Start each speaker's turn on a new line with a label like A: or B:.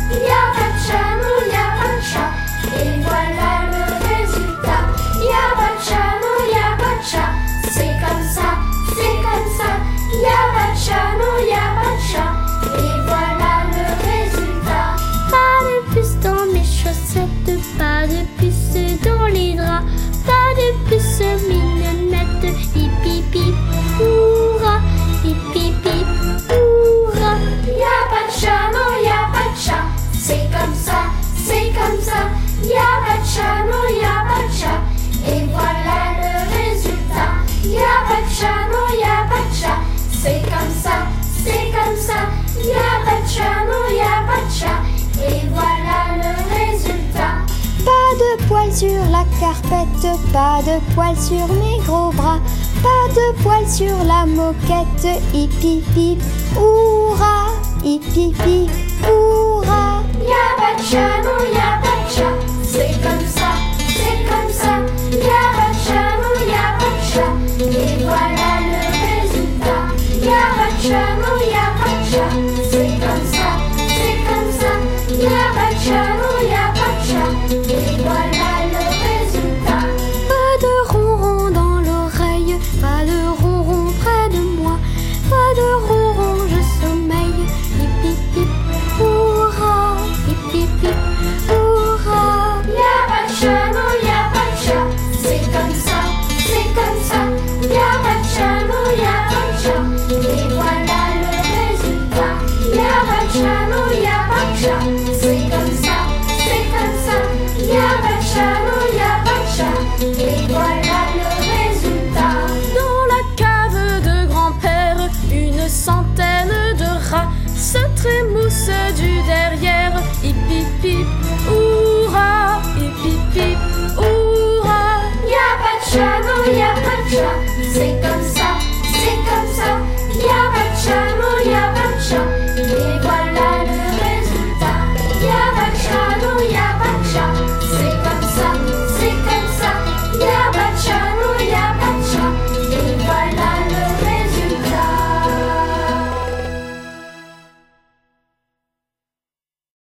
A: il y a pas de chat, non, il y a pas de chat. Et voilà le résultat. Il y a pas de chat, non, il y a pas de chat. C'est comme ça, c'est comme ça. Il y a pas de chat, non, il y a pas de chat. Et voilà le résultat.
B: Pas de puce dans mes chaussettes, pas de puce dans les draps, pas de puce mignonnette, hip hip hip, hurrah, hip hip hip, hurrah.
A: Il y a pas de chat, non, il y a pas de chat. C'est comme ça, c'est comme ça. Il y a pas de chat, non, il y a pas de chat. Et voilà le résultat. Il y a pas de chat, non, il y a pas de chat. C'est comme ça, c'est comme ça. Il y a pas de chat, non, il y a pas de chat. Et voilà le résultat.
C: Pas de poils sur la carpette, pas de poils sur mes gros bras, pas de poils sur la moquette, hip hip hip, hurrah, hip hip hip, hurrah.
A: Il y a pas de chat, non, il y a pas de chat. C'est comme ça, c'est comme ça. Il y a pas de chat, non, il y a pas de chat. Et voilà le résultat. Il y a pas de chat, non, il y a pas de chat. C'est comme ça, c'est comme ça. Il y a pas de chat, non, il y a pas de chat. Et voilà le résultat.
B: Pas de ronron dans l'oreille, pas de ronron près de moi, pas de ronron, je sommeille, hip hip hip, hurrah.